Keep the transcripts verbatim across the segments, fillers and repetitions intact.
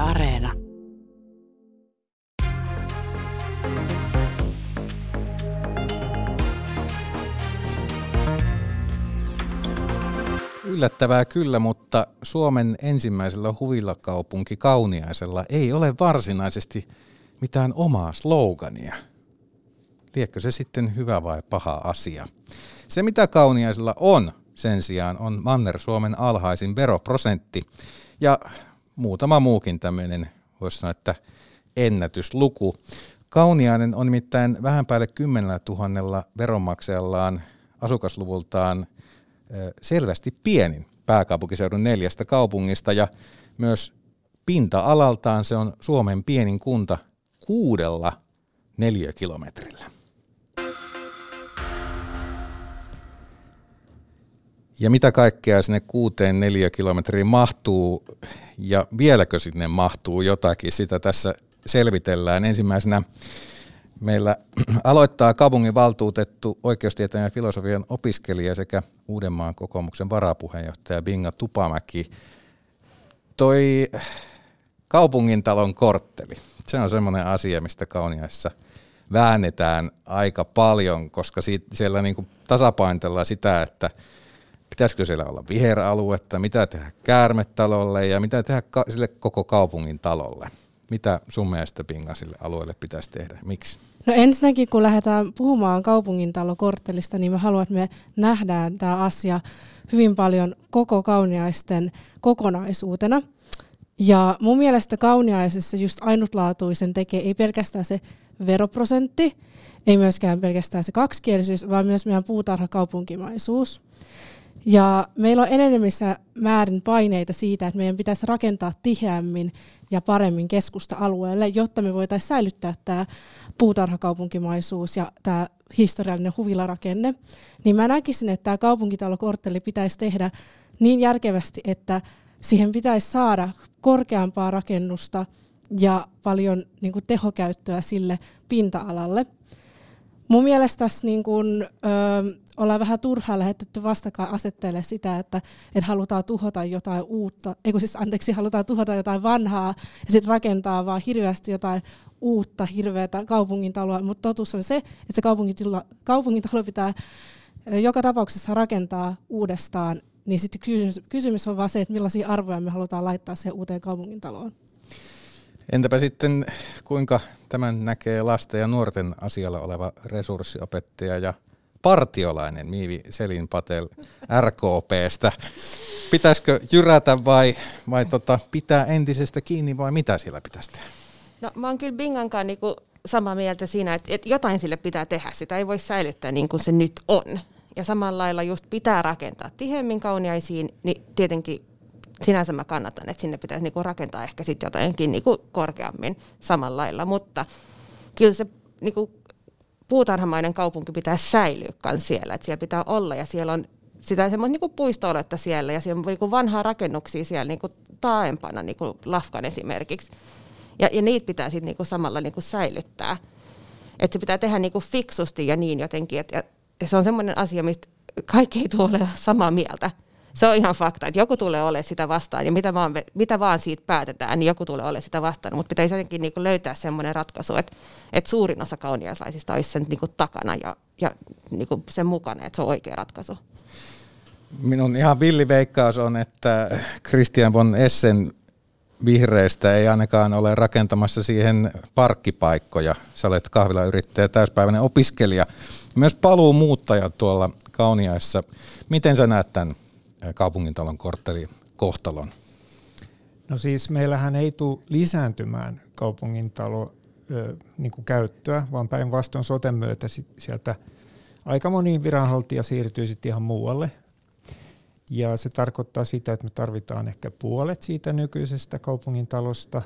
Areena. Yllättävää kyllä, mutta Suomen ensimmäisellä huvilakaupunki Kauniaisella ei ole varsinaisesti mitään omaa slogania. Liekö se sitten hyvä vai paha asia? Se mitä Kauniaisella on sen sijaan on Manner-Suomen alhaisin veroprosentti ja muutama muukin tämmöinen, voisi sanoa, että ennätysluku. Kauniainen on nimittäin vähän päälle kymmenellä tuhannella veronmaksajallaan asukasluvultaan selvästi pienin pääkaupunkiseudun neljästä kaupungista ja myös pinta-alaltaan se on Suomen pienin kunta kuudella neliökilometrillä. Ja mitä kaikkea sinne kuuteen neliökilometriin mahtuu ja vieläkö sinne mahtuu jotakin, sitä tässä selvitellään. Ensimmäisenä meillä aloittaa kaupunginvaltuutettu oikeustieteen ja filosofian opiskelija sekä Uudenmaan kokoomuksen varapuheenjohtaja Binga Tupamäki. Toi kaupungintalon kortteli, se on semmoinen asia, mistä Kauniaisissa väännetään aika paljon, koska siitä, siellä niinku tasapainotellaan sitä, että pitäisikö siellä olla viheraluetta, mitä tehdä Käärmetalolle ja mitä tehdä ka- sille koko kaupungin talolle. Mitä sun mielestä, Binga, sille alueelle pitäisi tehdä? Miksi? No ensinnäkin, kun lähdetään puhumaan kaupungintalokorttelista, niin mä haluan, että me nähdään tämä asia hyvin paljon koko Kauniaisten kokonaisuutena. Ja mun mielestä Kauniaisessa just ainutlaatuisen tekee ei pelkästään se veroprosentti, ei myöskään pelkästään se kaksikielisyys, vaan myös meidän puutarhakaupunkimaisuus. Ja meillä on enenevissä määrin paineita siitä, että meidän pitäisi rakentaa tiheämmin ja paremmin keskusta-alueelle, jotta me voitaisiin säilyttää tämä puutarhakaupunkimaisuus ja tämä historiallinen huvilarakenne. Niin mä näkisin, että tämä kaupunkitalokortteli pitäisi tehdä niin järkevästi, että siihen pitäisi saada korkeampaa rakennusta ja paljon niin kuin tehokäyttöä sille pinta-alalle. Mun mielestä tässä niin kun, ö, ollaan vähän turhaan lähetetty vastakkain asetteelle sitä, että et halutaan tuhota jotain uutta, eikö siis anteeksi, halutaan tuhota jotain vanhaa ja sitten rakentaa vaan hirveästi jotain uutta, hirveätä kaupungintaloa, mutta totuus on se, että se kaupungintalo, kaupungintalo pitää joka tapauksessa rakentaa uudestaan, niin sitten kysymys, kysymys on vaan se, että millaisia arvoja me halutaan laittaa siihen uuteen kaupungintaloon. Entäpä sitten, kuinka tämän näkee lasten ja nuorten asialla oleva resurssiopettaja ja partiolainen Miivi Selin Patel R K P:stä? Pitäisikö jyrätä vai, vai tota, pitää entisestä kiinni vai mitä siellä pitäisi tehdä? No mä oon kyllä Bingankaan niinku samaa mieltä siinä, että, että jotain sille pitää tehdä. Sitä ei voi säilyttää niin kuin se nyt on. Ja samalla lailla just pitää rakentaa tiheämmin Kauniaisiin, niin tietenkin sinänsä mä kannatan, että sinne pitäisi niinku rakentaa ehkä sitten jotainkin niinku korkeammin samalla lailla, mutta kyllä se niinku puutarhamainen kaupunki pitää säilyä myös siellä, että siellä pitää olla ja siellä on sitä semmoista niinku puisto-oletta siellä ja siellä on niinku vanhaa rakennuksia siellä niinku taaempana, niinku Lafkan esimerkiksi, ja, ja niitä pitää sitten niinku samalla niinku säilyttää, että se pitää tehdä niinku fiksusti ja niin jotenkin, että ja se on semmoinen asia, mistä kaikki ei tule olemaan samaa mieltä. Se on ihan fakta, että joku tulee olemaan sitä vastaan ja mitä vaan, mitä vaan siitä päätetään, niin joku tulee olemaan sitä vastaan. Mutta pitäisi jotenkin niinku löytää semmoinen ratkaisu, että, että suurin osa kauniaislaisista olisi sen niinku takana ja, ja niinku sen mukana, että se on oikea ratkaisu. Minun ihan villiveikkaus on, että Christian von Essen vihreistä ei ainakaan ole rakentamassa siihen parkkipaikkoja. Sä olet kahvilayrittäjä, täyspäiväinen opiskelija, myös paluumuuttaja tuolla Kauniaissa. Miten sä näet tämän kaupungintalon korttelin kohtalon? No siis meillähän ei tule lisääntymään kaupungintalo ö, niin kuin käyttöä, vaan päinvastoin soten myötä sit sieltä aika moni viranhaltija siirtyy sitten ihan muualle. Ja se tarkoittaa sitä, että me tarvitaan ehkä puolet siitä nykyisestä kaupungintalosta.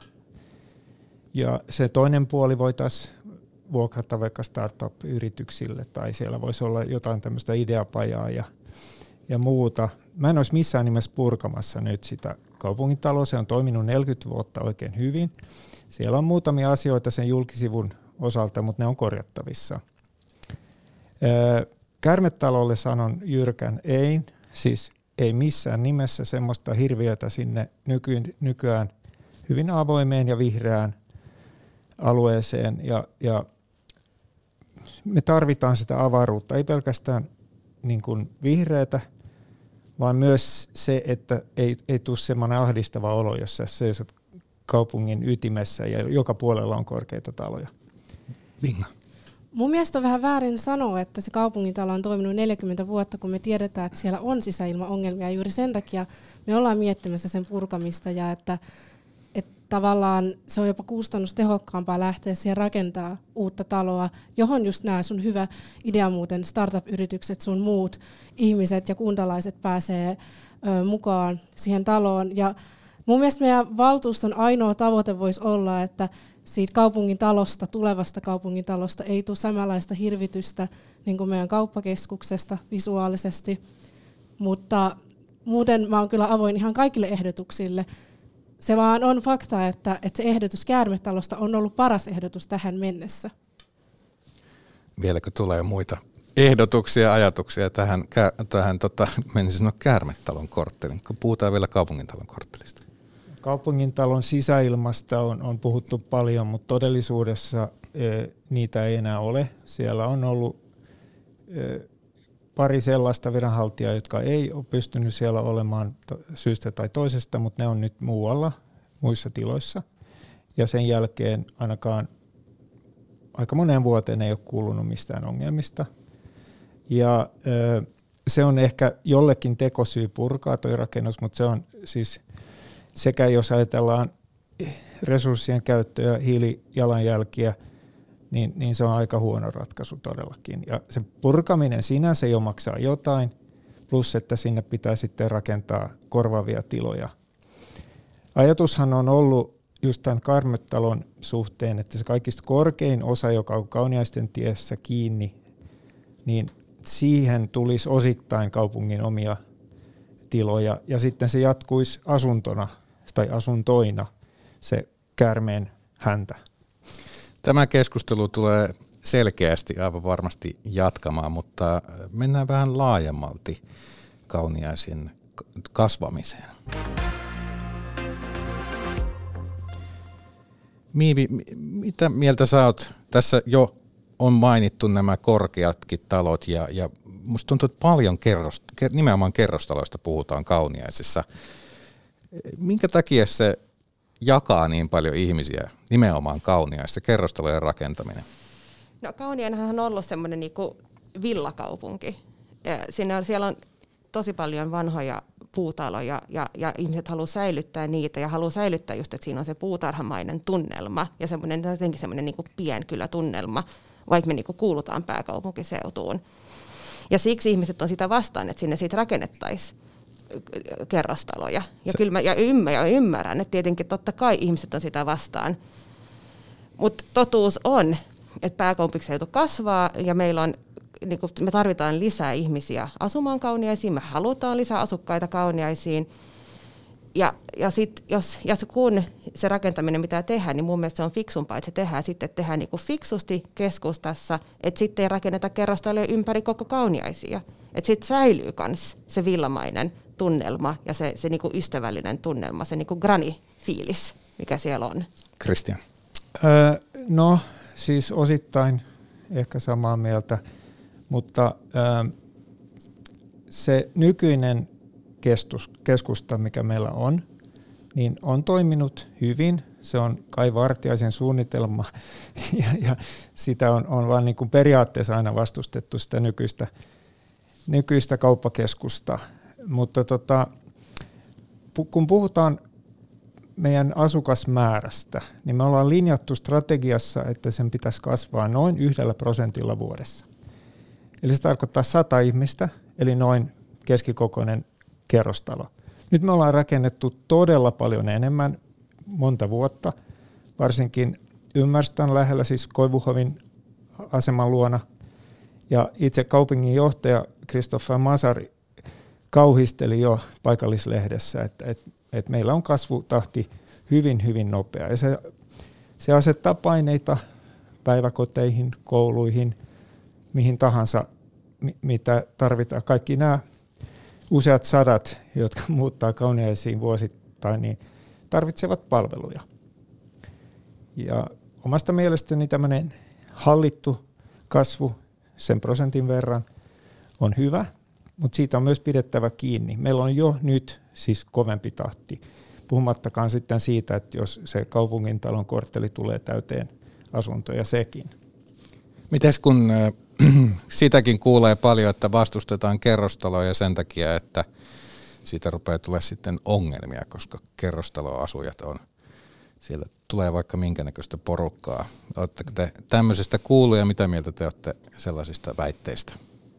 Ja se toinen puoli voitaisiin vuokrata vaikka startup-yrityksille tai siellä voisi olla jotain tämmöistä ideapajaa ja, ja muuta. Mä en olisi missään nimessä purkamassa nyt sitä kaupungintaloa. Se on toiminut neljäkymmentä vuotta oikein hyvin. Siellä on muutamia asioita sen julkisivun osalta, mutta ne on korjattavissa. Käärmetalolle sanon jyrkän ei, siis ei missään nimessä semmoista hirviötä sinne nyky- nykyään hyvin avoimeen ja vihreään alueeseen. Ja, ja me tarvitaan sitä avaruutta, ei pelkästään niin kuin vihreätä, vaan myös se, että ei, ei tule semmoinen ahdistava olo, jossa seisot kaupungin ytimessä ja joka puolella on korkeita taloja. Vinga. Mun mielestä on vähän väärin sanoa, että se kaupungintalo on toiminut neljäkymmentä vuotta, kun me tiedetään, että siellä on sisäilmaongelmia. Juuri sen takia me ollaan miettimässä sen purkamista ja että, että tavallaan se on jopa kustannustehokkaampaa lähteä siihen rakentaa uutta taloa, johon just nämä sun hyvä idea muuten, startup-yritykset, sun muut ihmiset ja kuntalaiset pääsee ö, mukaan siihen taloon. Ja mun mielestä meidän valtuuston ainoa tavoite voisi olla, että siitä kaupungin talosta, tulevasta kaupungin talosta ei tule samanlaista hirvitystä niin kuin meidän kauppakeskuksesta visuaalisesti, mutta muuten mä oon kyllä avoin ihan kaikille ehdotuksille. Se vaan on fakta, että, että se ehdotus käärmetalosta on ollut paras ehdotus tähän mennessä. Vieläkö tulee muita ehdotuksia, ajatuksia tähän, tähän tota, menisin sanoa käärmetalon korttelin, kun puhutaan vielä kaupungintalon korttelista? Kaupungintalon sisäilmasta on, on puhuttu paljon, mutta todellisuudessa e, niitä ei enää ole. Siellä on ollut e, pari sellaista viranhaltijaa, jotka ei ole pystynyt siellä olemaan to, syystä tai toisesta, mutta ne on nyt muualla, muissa tiloissa. Ja sen jälkeen ainakaan aika moneen vuoteen ei ole kuulunut mistään ongelmista. Ja e, se on ehkä jollekin tekosyy purkaa tuo rakennus, mutta se on siis sekä jos ajatellaan resurssien käyttöä ja hiilijalanjälkiä, niin, niin se on aika huono ratkaisu todellakin. Ja sen purkaminen sinänsä jo maksaa jotain, plus että sinne pitää sitten rakentaa korvaavia tiloja. Ajatushan on ollut just tämän Käärmetalon suhteen, että se kaikista korkein osa, joka on Kauniaisten tiessä kiinni, niin siihen tulisi osittain kaupungin omia tiloja, ja sitten se jatkuisi asuntona tai asuntoina se käärmeen häntä. Tämä keskustelu tulee selkeästi aivan varmasti jatkamaan, mutta mennään vähän laajemmalti Kauniaisen kasvamiseen. Miivi, mitä mieltä sä oot? Tässä jo on mainittu nämä korkeatkin talot ja, ja musta tuntuu, että paljon kerrost, nimenomaan kerrostaloista puhutaan Kauniaisissa. Minkä takia se jakaa niin paljon ihmisiä nimenomaan Kauniaisissa, kerrostalojen rakentaminen? No Kauniainenhan on ollut semmoinen niinku villakaupunki. Ja siinä on, siellä on tosi paljon vanhoja puutaloja ja, ja ihmiset haluaa säilyttää niitä ja haluaa säilyttää just, että siinä on se puutarhamainen tunnelma ja semmoinen, jotenkin semmoinen niinku pienkylätunnelma, vaikka me niinku kuulutaan pääkaupunkiseutuun. Ja siksi ihmiset on sitä vastaan, että sinne siitä rakennettaisiin kerrostaloja. Ja, kyllä mä, ja, ymmärrän, ja ymmärrän, että tietenkin totta kai ihmiset on sitä vastaan. Mutta totuus on, että pääkaupunkiseutu kasvaa ja meillä on, niin kun me tarvitaan lisää ihmisiä asumaan Kauniaisiin, me halutaan lisää asukkaita Kauniaisiin. Ja, ja sit, jos, jos kun se rakentaminen pitää tehdä, niin mun mielestä se on fiksumpaa, että se tehdään sitten, että tehdään niin kuin fiksusti keskustassa, että sitten ei rakenneta kerrostaloja ympäri koko Kauniaisia. Että sitten säilyy myös se villamainen tunnelma ja se, se niin kuin ystävällinen tunnelma, se niin kuin grani-fiilis, mikä siellä on. Kristian. Öö, no siis osittain ehkä samaa mieltä, mutta öö, se nykyinen keskus, keskusta, mikä meillä on, niin on toiminut hyvin. Se on Kai Vartiaisen suunnitelma ja, ja sitä on, on vaan niin kuin periaatteessa aina vastustettu sitä nykyistä, nykyistä kauppakeskusta. Mutta tota, kun puhutaan meidän asukasmäärästä, niin me ollaan linjattu strategiassa, että sen pitäisi kasvaa noin yhdellä prosentilla vuodessa. Eli se tarkoittaa sata ihmistä, eli noin keskikokoinen kerrostalo. Nyt me ollaan rakennettu todella paljon enemmän, monta vuotta, varsinkin Ymmärstän lähellä, siis Koivuhovin aseman luona. Ja itse kaupunginjohtaja Christopher Masari kauhisteli jo paikallislehdessä, että, että, että meillä on kasvutahti hyvin, hyvin nopea. Ja se, se asettaa paineita päiväkoteihin, kouluihin, mihin tahansa, mitä tarvitaan. Kaikki nämä useat sadat, jotka muuttaa Kauniaisiin vuosittain, niin tarvitsevat palveluja. Ja omasta mielestäni tämmöinen hallittu kasvu sen prosentin verran on hyvä, mutta siitä on myös pidettävä kiinni. Meillä on jo nyt siis kovempi tahti, puhumattakaan sitten siitä, että jos se kaupungintalon kortteli tulee täyteen asuntoja sekin. Mites kun äh, sitäkin kuulee paljon, että vastustetaan kerrostaloja sen takia, että siitä rupeaa tulee sitten ongelmia, koska kerrostaloasujat on, siellä tulee vaikka minkä näköistä porukkaa. Oletteko te tämmöisestä kuullut ja mitä mieltä te olette sellaisista väitteistä?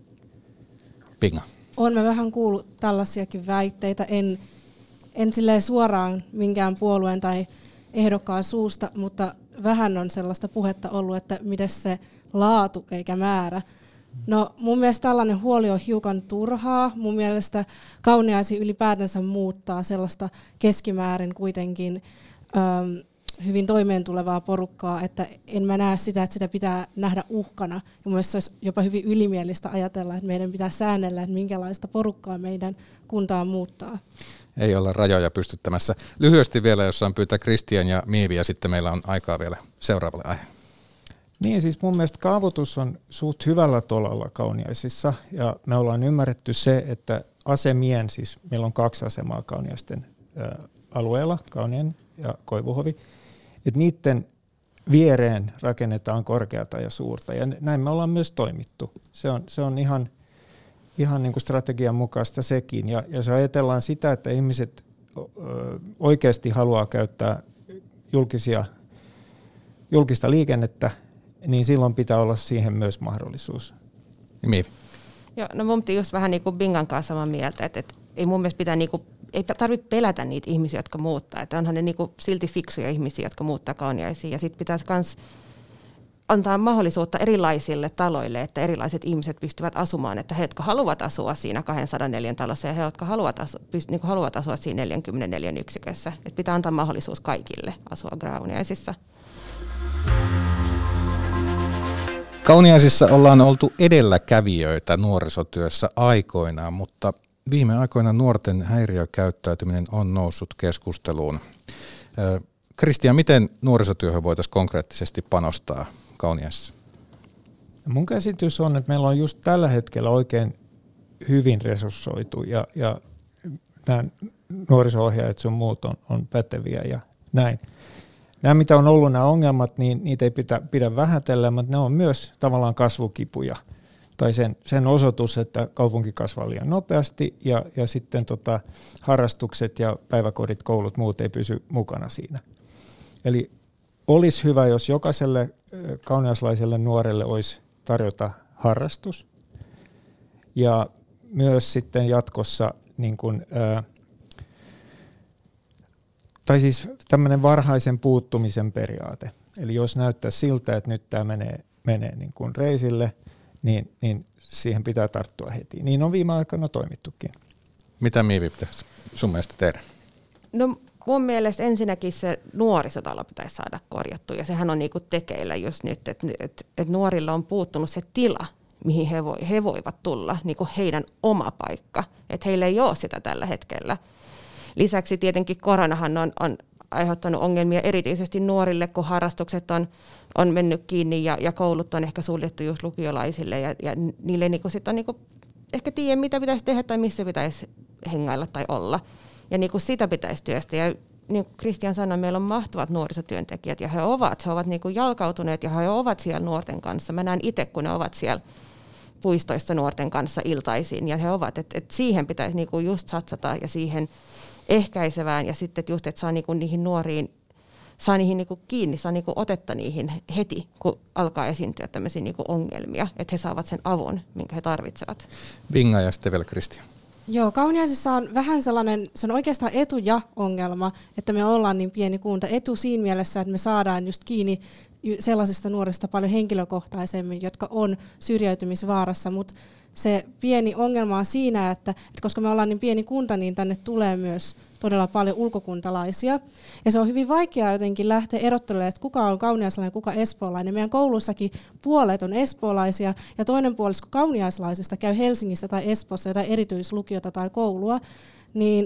Pinga. Olen mä vähän kuullut tällaisiakin väitteitä, en, en silleen suoraan minkään puolueen tai ehdokkaan suusta, mutta vähän on sellaista puhetta ollut, että miten se laatu eikä määrä. No mun mielestä tällainen huoli on hiukan turhaa. Mun mielestä Kauniaisi ylipäätänsä muuttaa sellaista keskimäärin kuitenkin äm, hyvin toimeentulevaa porukkaa, että en mä näe sitä, että sitä pitää nähdä uhkana. Ja mun mielestä se olisi jopa hyvin ylimielistä ajatella, että meidän pitää säännellä, että minkälaista porukkaa meidän kuntaan muuttaa. Ei olla rajoja pystyttämässä. Lyhyesti vielä, jos saan pyytää Kristian ja Miivi, ja sitten meillä on aikaa vielä seuraavalle aiheelle. Niin, siis mun mielestä kaavoitus on suht hyvällä tolalla Kauniaisissa, ja me ollaan ymmärretty se, että asemien, siis meillä on kaksi asemaa Kauniaisten ä, alueella, Kauniainen ja Koivuhovi, että niiden viereen rakennetaan korkeata ja suurta, ja näin me ollaan myös toimittu. Se on, se on ihan, ihan niin kuin strategian mukaista sekin, ja jos ajatellaan sitä, että ihmiset ö, oikeasti haluaa käyttää julkisia, julkista liikennettä, niin silloin pitää olla siihen myös mahdollisuus. Miivi. Joo, no mun piti just vähän niin kuin Bingan kanssa samaa mieltä, että, että ei mun mielestä pitää niin kuin, ei tarvitse pelätä niitä ihmisiä, jotka muuttaa. Että onhan ne niin kuin silti fiksuja ihmisiä, jotka muuttaa Kauniaisiin. Ja sitten pitäisi myös antaa mahdollisuutta erilaisille taloille, että erilaiset ihmiset pystyvät asumaan. Että he, jotka haluavat asua siinä kaksisataaneljä talossa ja he, jotka haluavat asua, pyst- niin kuin haluavat asua siinä neljäkymmentäneljä yksikössä. Että pitää antaa mahdollisuus kaikille asua Kauniaisissa. Kauniaisissa ollaan oltu edelläkävijöitä nuorisotyössä aikoinaan, mutta viime aikoina nuorten häiriökäyttäytyminen on noussut keskusteluun. Kristian, miten nuorisotyöhön voitaisiin konkreettisesti panostaa Kauniaisissa? Mun käsitys on, että meillä on just tällä hetkellä oikein hyvin resurssoitu ja, ja nämä nuoriso-ohjaajat sun muut on, on päteviä ja näin. Nämä, mitä on ollut nämä ongelmat, niin niitä ei pidä, pidä vähätellä, mutta ne on myös tavallaan kasvukipuja. Tai sen, sen osoitus, että kaupunki kasvaa liian nopeasti ja, ja sitten tota, harrastukset ja päiväkodit, koulut, muut ei pysy mukana siinä. Eli olisi hyvä, jos jokaiselle kauniaislaiselle nuorelle olisi tarjota harrastus. Ja myös sitten jatkossa niin kuin, ää, tai siis tämmöinen varhaisen puuttumisen periaate. Eli jos näyttää siltä, että nyt tämä menee, menee niin kuin reisille, niin, niin siihen pitää tarttua heti. Niin on viime aikoina toimittukin. Mitä Miivi pitäisi sun mielestä tehdä? No mun mielestä ensinnäkin se nuorisotalo pitäisi saada korjattua, ja sehän on niinku tekeillä just nyt, että et, et nuorilla on puuttunut se tila, mihin he, voi, he voivat tulla, niinku heidän oma paikka, että heillä ei ole sitä tällä hetkellä. Lisäksi tietenkin koronahan on, on aiheuttanut ongelmia erityisesti nuorille, kun harrastukset on, on mennyt kiinni ja, ja koulut on ehkä suljettu just lukiolaisille ja, ja niille niinku sit on niinku, ehkä tiedä, mitä pitäisi tehdä tai missä pitäisi hengailla tai olla. Ja niinku sitä pitäisi työstää. Ja niin kuin Kristian sanoi, meillä on mahtavat nuorisotyöntekijät ja he ovat, he ovat niinku jalkautuneet ja he ovat siellä nuorten kanssa. Mä näen itse, kun ne ovat siellä puistoissa nuorten kanssa iltaisin ja he ovat, että et siihen pitäisi niinku just satsata ja siihen ehkäisevään ja sitten just, että saa niinku niihin nuoriin, saa niihin niinku kiinni, saa niinku otetta niihin heti, kun alkaa esiintyä tämmöisiä niinku ongelmia, että he saavat sen avun, minkä he tarvitsevat. Binga ja sitten vielä Kristian. Joo, Kauniaisissa on vähän sellainen, se on oikeastaan etu ja ongelma, että me ollaan niin pieni kunta. Etu siinä mielessä, että me saadaan just kiinni sellaisista nuorista paljon henkilökohtaisemmin, jotka on syrjäytymisvaarassa, mutta se pieni ongelma on siinä, että, että koska me ollaan niin pieni kunta, niin tänne tulee myös todella paljon ulkokuntalaisia. Ja se on hyvin vaikeaa jotenkin lähteä erottelemaan, että kuka on kauniaislainen ja kuka espoolainen. Meidän koulussakin puolet on espoolaisia ja toinen puolisko kauniaislaisista käy Helsingissä tai Espoossa jotain erityislukiota tai koulua. Niin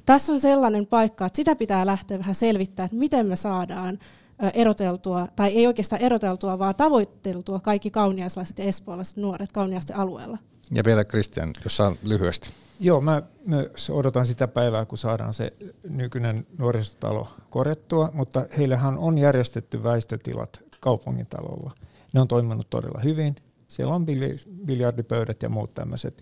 tässä on sellainen paikka, että sitä pitää lähteä vähän selvittämään, että miten me saadaan eroteltua, tai ei oikeastaan eroteltua, vaan tavoitteltua kaikki kauniaislaiset ja espoolaiset nuoret Kauniaisten alueella. Ja vielä Kristian, jos saa lyhyesti. Joo, mä myös odotan sitä päivää, kun saadaan se nykyinen nuorisotalo korjattua, mutta heillähän on järjestetty väistötilat kaupungintalolla. Ne on toiminut todella hyvin. Siellä on biljardipöydät ja muut tämmöiset.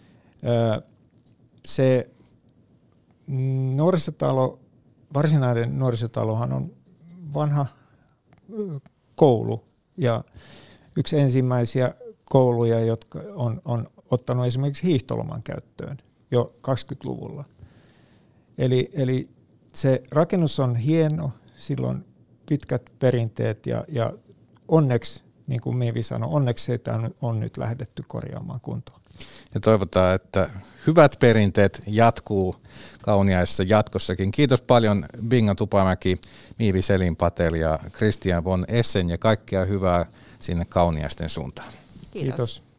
Se nuorisotalo, varsinainen nuorisotalohan on vanha koulu ja yksi ensimmäisiä kouluja, jotka on, on ottanut esimerkiksi hiihtoloman käyttöön jo kaksikymmentäluvulla. Eli, eli se rakennus on hieno, sillä on pitkät perinteet ja, ja onneksi, niin kuin Miivi sanoi, onneksi sitä on, on nyt lähdetty korjaamaan kuntoon. Ja toivotaan, että hyvät perinteet jatkuu Kauniaisissa jatkossakin. Kiitos paljon Binga Tupamäki, Miivi Selinpatel ja Christian von Essen ja kaikkea hyvää sinne Kauniaisten suuntaan. Kiitos. Kiitos.